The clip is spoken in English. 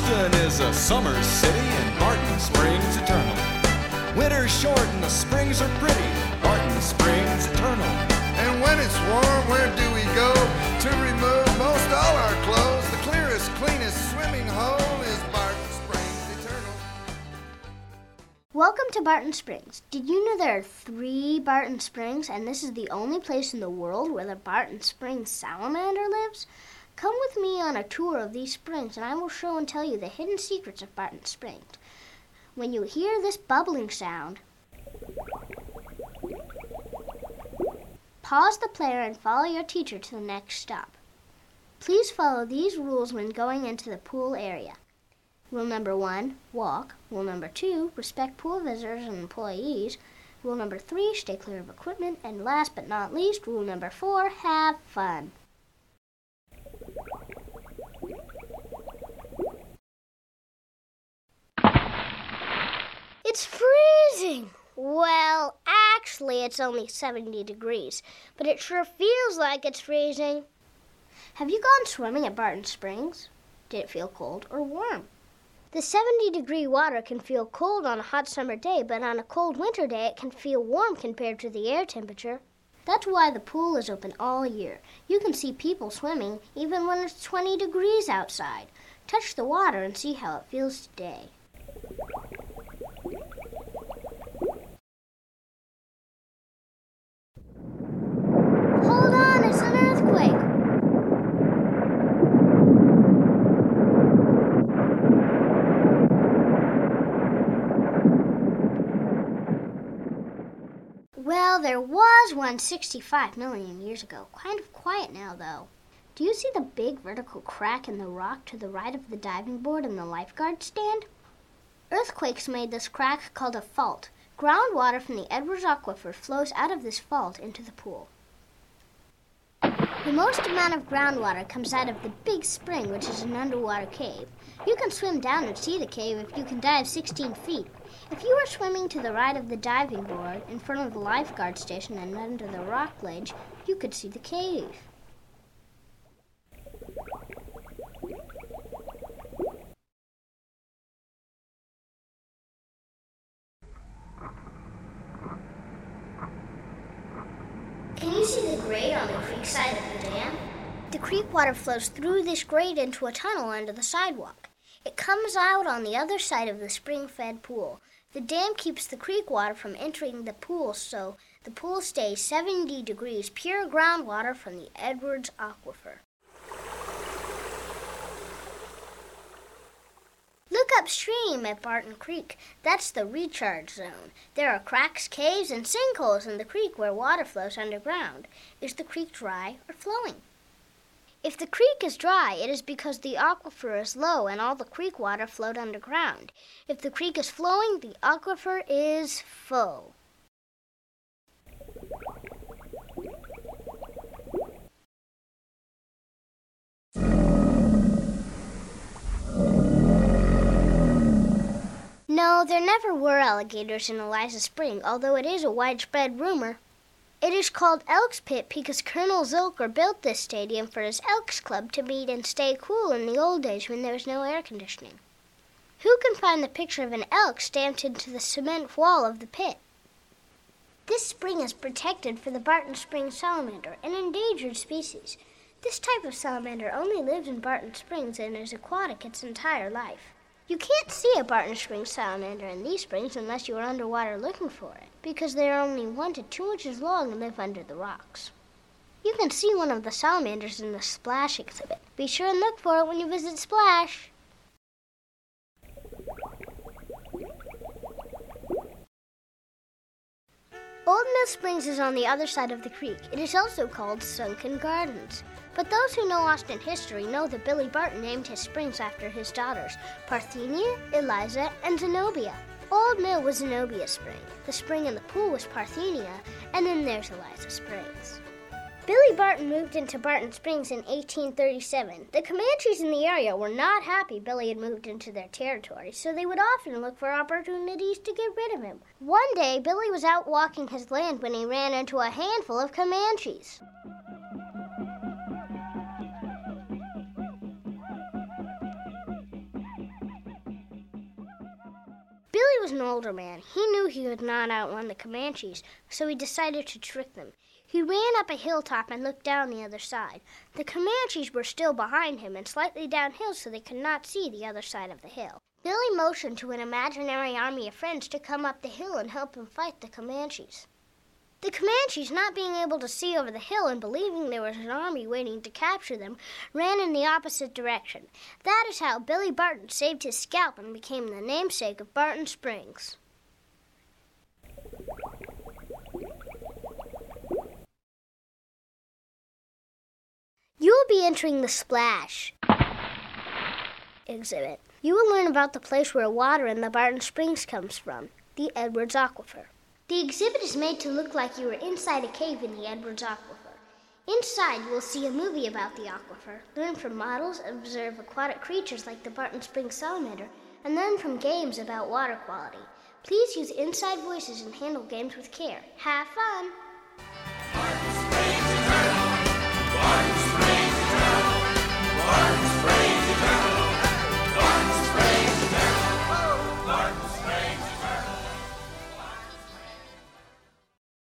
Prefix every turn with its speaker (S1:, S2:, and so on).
S1: Houston is a summer city and Barton Springs eternal. Winter's short and the springs are pretty. Barton Springs eternal.
S2: And when it's warm, where do we go to remove most all our clothes? The clearest, cleanest swimming hole is Barton Springs eternal.
S3: Welcome to Barton Springs. Did you know there are 3 Barton Springs, and this is the only place in the world where the Barton Springs salamander lives? Come with me on a tour of these springs, and I will show and tell you the hidden secrets of Barton Springs. When you hear this bubbling sound, pause the player and follow your teacher to the next stop. Please follow these rules when going into the pool area. Rule number 1, walk. Rule number 2, respect pool visitors and employees. Rule number 3, stay clear of equipment. And last but not least, rule number 4, have fun. It's freezing! Well, actually, it's only 70 degrees, but it sure feels like it's freezing. Have you gone swimming at Barton Springs? Did it feel cold or warm? The 70-degree water can feel cold on a hot summer day, but on a cold winter day, it can feel warm compared to the air temperature. That's why the pool is open all year. You can see people swimming even when it's 20 degrees outside. Touch the water and see how it feels today. Hold on, it's an earthquake. Well, there was one 65 million years ago. Kind of quiet now, though. Do you see the big vertical crack in the rock to the right of the diving board and the lifeguard stand? Earthquakes made this crack called a fault. Groundwater from the Edwards Aquifer flows out of this fault into the pool. The most amount of groundwater comes out of the Big Spring, which is an underwater cave. You can swim down and see the cave if you can dive 16 feet. If you were swimming to the right of the diving board, in front of the lifeguard station and under the rock ledge, you could see the cave. Can you see the grate on the creek side of the dam? The creek water flows through this grate into a tunnel under the sidewalk. It comes out on the other side of the spring-fed pool. The dam keeps the creek water from entering the pool, so the pool stays 70 degrees pure groundwater from the Edwards Aquifer. Look upstream at Barton Creek. That's the recharge zone. There are cracks, caves, and sinkholes in the creek where water flows underground. Is the creek dry or flowing? If the creek is dry, it is because the aquifer is low and all the creek water flowed underground. If the creek is flowing, the aquifer is full. No, there never were alligators in Eliza Spring, although it is a widespread rumor. It is called Elks Pit because Colonel Zilker built this stadium for his Elks Club to meet and stay cool in the old days when there was no air conditioning. Who can find the picture of an elk stamped into the cement wall of the pit? This spring is protected for the Barton Springs salamander, an endangered species. This type of salamander only lives in Barton Springs and is aquatic its entire life. You can't see a Barton Springs salamander in these springs unless you are underwater looking for it, because they are only 1 to 2 inches long and live under the rocks. You can see one of the salamanders in the Splash exhibit. Be sure and look for it when you visit Splash. Old Mill Springs is on the other side of the creek. It is also called Sunken Gardens. But those who know Austin history know that Billy Barton named his springs after his daughters, Parthenia, Eliza, and Zenobia. Old Mill was Zenobia Spring. The spring in the pool was Parthenia, and then there's Eliza Springs. Billy Barton moved into Barton Springs in 1837. The Comanches in the area were not happy Billy had moved into their territory, so they would often look for opportunities to get rid of him. One day, Billy was out walking his land when he ran into a handful of Comanches. was an older man. He knew he could not outrun the Comanches, so he decided to trick them. He ran up a hilltop and looked down the other side. The Comanches were still behind him and slightly downhill, so they could not see the other side of the hill. Billy motioned to an imaginary army of friends to come up the hill and help him fight the Comanches. The Comanches, not being able to see over the hill and believing there was an army waiting to capture them, ran in the opposite direction. That is how Billy Barton saved his scalp and became the namesake of Barton Springs. You will be entering the Splash exhibit. You will learn about the place where water in the Barton Springs comes from, the Edwards Aquifer. The exhibit is made to look like you were inside a cave in the Edwards Aquifer. Inside, you will see a movie about the aquifer, learn from models, observe aquatic creatures like the Barton Springs salamander, and learn from games about water quality. Please use inside voices and handle games with care. Have fun!